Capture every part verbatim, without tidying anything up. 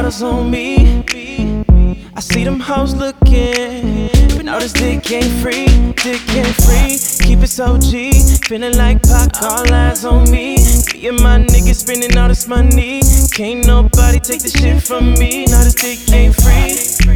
bottles on me. I see them hoes looking, but now this dick ain't free, dick ain't free. Keep it so G, feeling like Pac, all eyes on me. Me and my niggas spending all this money. Can't nobody take the shit from me. Now this dick ain't free,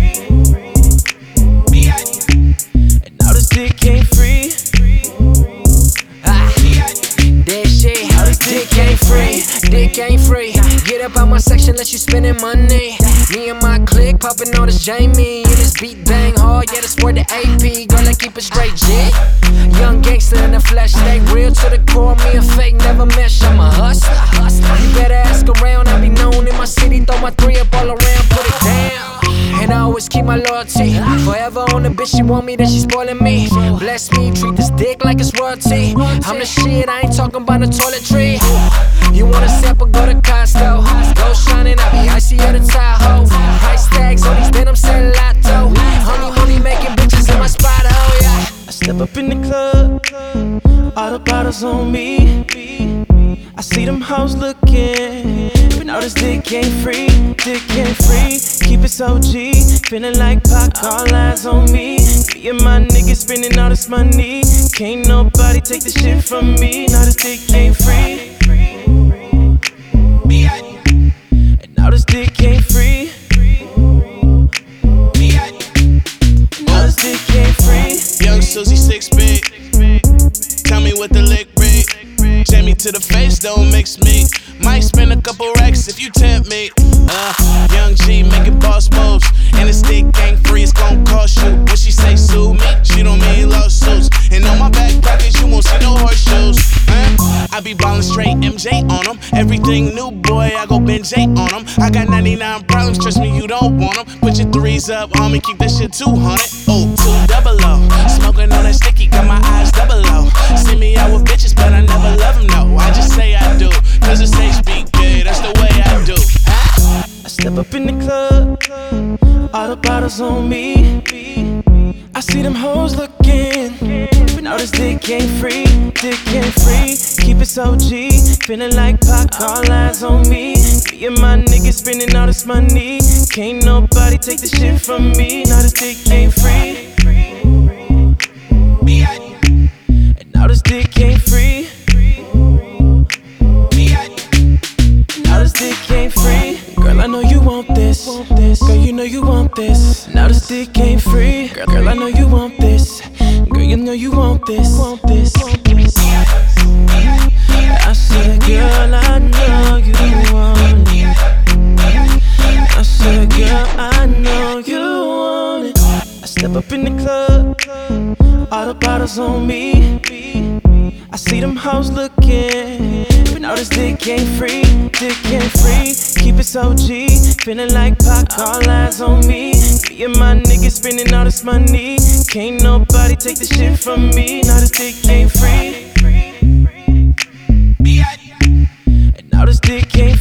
and now this dick ain't free. Ah, that shit, how this dick ain't free, dick ain't free. Get up out my section, let you spending money. Me and my clique popping all this Jamie. And this beat bang hard, yeah, this word the A P. Girl, I keep it straight, G. Young gangster in the flesh, stay real to the core. Me and fake never mesh, I'm a hustler. You better ask around, I be known in my city. Throw my three up all around, put it down. And I always keep my loyalty. Forever on the bitch, she want me, then she spoiling me. Bless me, treat this dick like it's royalty. I'm the shit, I ain't talking about the toiletry. You want a sample, go to Costco. Go shining, I be icy at the Tahoe. Price tags on these denim, sell lotto. Honey money making bitches in my spot, oh yeah. I step up in the club, all the bottles on me. I see them hoes looking, but now this dick ain't free, dick ain't free. Keep it so G, feeling like Pac, all eyes on me. Me and my niggas spending all this money. Can't nobody take the shit from me. Now this dick ain't free, and now this dick ain't free. Now this dick ain't free. Young Susie six big. Tell me what the lick big. Jam me to the face, don't mix me. Might spend a couple racks if you tempt me. Uh, young G making boss moves. And the stick ain't free, it's gon' cost you. When she say sue me, she don't mean lawsuits. And on my back pockets, you won't see no horseshoes. Uh, I be ballin' straight M J on them. Everything new, boy, I go Ben J on them. I got ninety-nine problems, trust me, you don't want them. Put your threes up, homie, keep that shit two hundred. Oh, two double O. Smoking on that sticky, got my eyes double O. See me out with bitches, but I never love them, no. I just say I do, cause it's H B K, that's the way I do. I step up in the club, all the bottles on me. I see them hoes looking, but now this dick ain't free, dick ain't free. Keep it so G, feeling like Pac, all eyes on me. Me and my niggas spending all this money. Can't nobody take the shit from me. Now this dick ain't free, and now this dick ain't free. Now this dick ain't free. Girl, I know you want this. Girl, you know you want this. Now this dick ain't free. Girl, girl, I know you want this. Girl, you know you want this. Want this. I said, girl, I know you want it. I said, girl, I know you want it. I step up in the club, all the bottles on me. I see them hoes looking, but now this dick ain't free, dick ain't free. Keep it so G, feeling like Pac, all eyes on me. Me and my niggas spending all this money. Can't nobody take the shit from me. Now this dick ain't free, and now this dick ain't